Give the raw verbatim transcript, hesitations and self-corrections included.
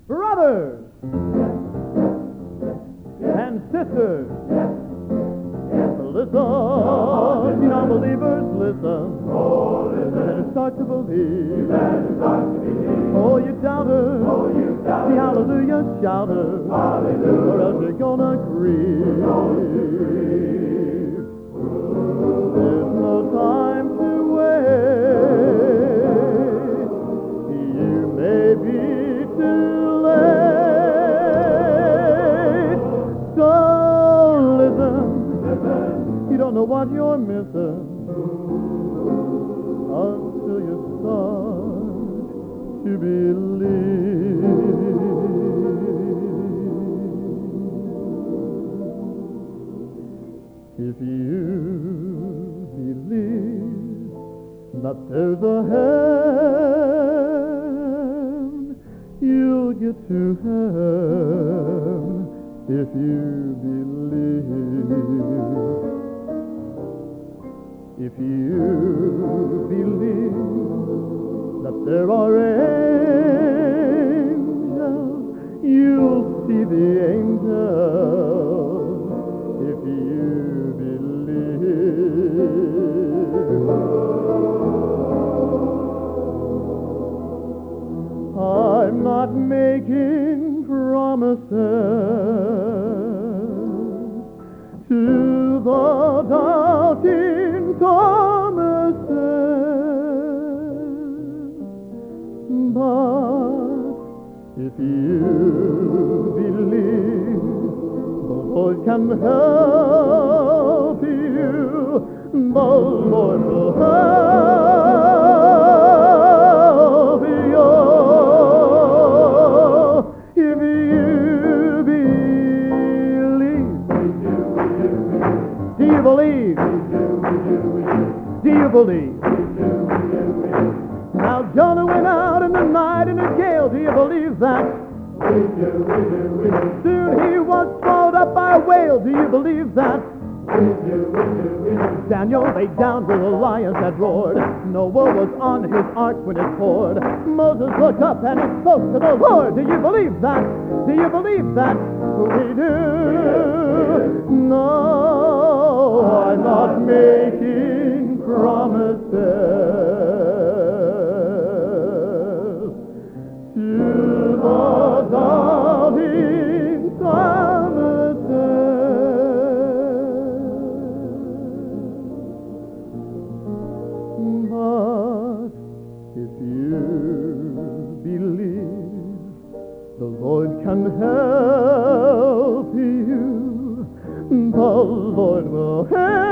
Brothers and sisters, listen, you non-believers, listen. Oh, listen. Let us start to believe. Let us start to believe. Oh, you doubters, Oh, you doubters. the hallelujah shouters, Hallelujah. or else you're gonna grieve. There's no time to wait. You may be too late. So listen. You don't know what you're missing until you start to believe. If you believe that there's a heaven, you'll get to heaven. If you believe. If you believe that there are angels, you'll see the angels. If you believe. I'm not making promises to the doubting Thomases, but if you believe, the Lord can help you. The Lord will help you if you believe. Do you believe? Do you believe? Now Jonah went out in the night in a gale. Do you believe that? Soon he was swallowed up by a whale. Do you believe that? Daniel lay down where the lions had roared. Noah was on his ark when it poured. Moses looked up and he spoke to the Lord. Do you believe that? Do you believe that? We do. No, I'm not making promises to the doubting Thomases. But if you believe, the Lord can help you. The Lord will help